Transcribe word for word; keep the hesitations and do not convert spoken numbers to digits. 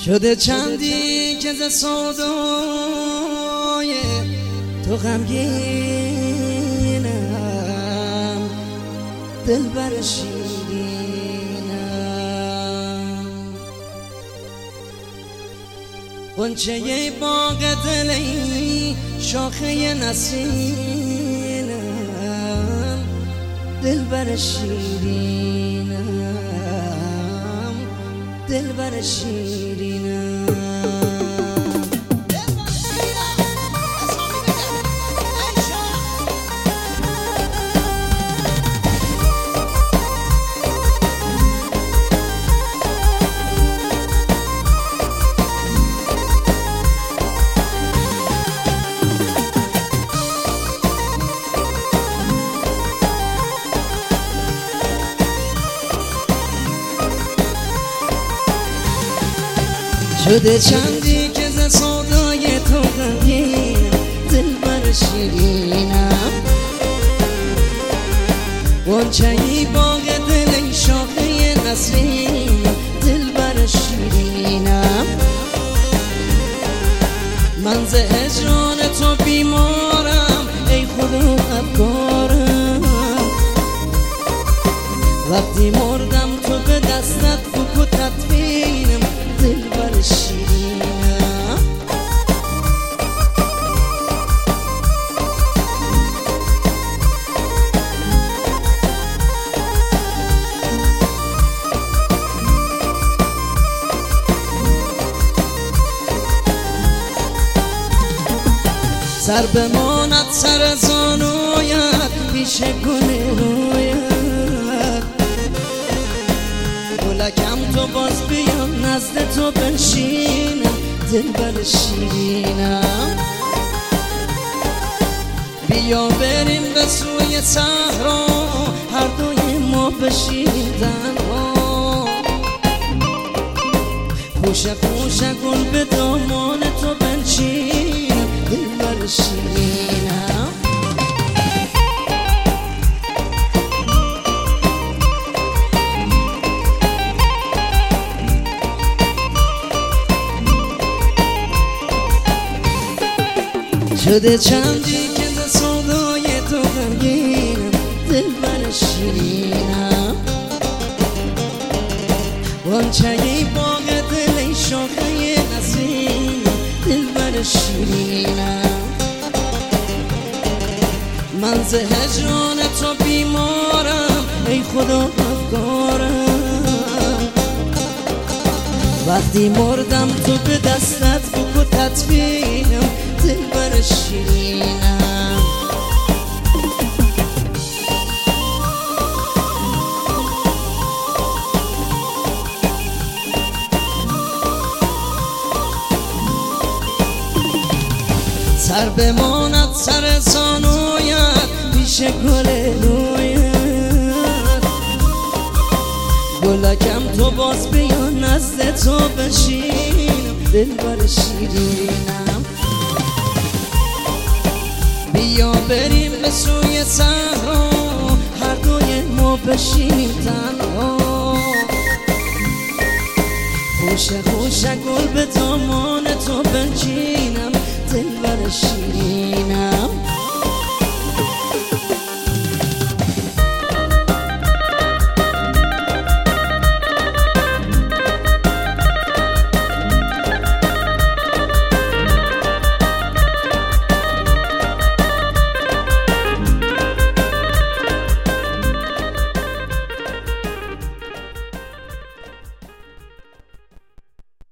شده چندی که ز سودای تو غمگینم، دلبر شیرینم. غنچه باغ دلی شاخه نسرینم، دلبر شیرینم، دلبر شیرینم. شده چندی که ز سودای تو غمگینم، دلبر شیرینم. غنچه‌ای باغ دل شاخه نسرینم، دلبر شیرینم. من ز هجران تو بیمارم ای خدا افکارم، وقتی مردم تو به دستت فک و تدفینم، دلبر شیرینم. سر بماند سر زانویت پیش گل رویت، گلکم تو باز بیام نزد تو بنشینم، دلبر شیرینم. بیا بریم به سوی صحرا هر دوی ما بشینیم تنها، پوش پوش گل به دامان تو بنشینم، دلبر شیرینم. شده چندی که ز سودای تو غمگینم، دلبر شیرینم. غنچه‌ای باغ دل شاخه نسرینم، دلبر شیرینم. من ز هجران تو بیمارم ای خدا افکارم، وقتی مردم تو به دستت فک و تدفینم، دلبر شیرینم. سر بماند سر زانویت پیش گل رویت، گلکم تو باز بیا نزد تو بشینم، دلبر شیرینم. بیا بریم به سوی صحرا هر دوی ما بشینیم تنها، خوش خوش گل به دامان تو بنشینم، دلبر شیرینم.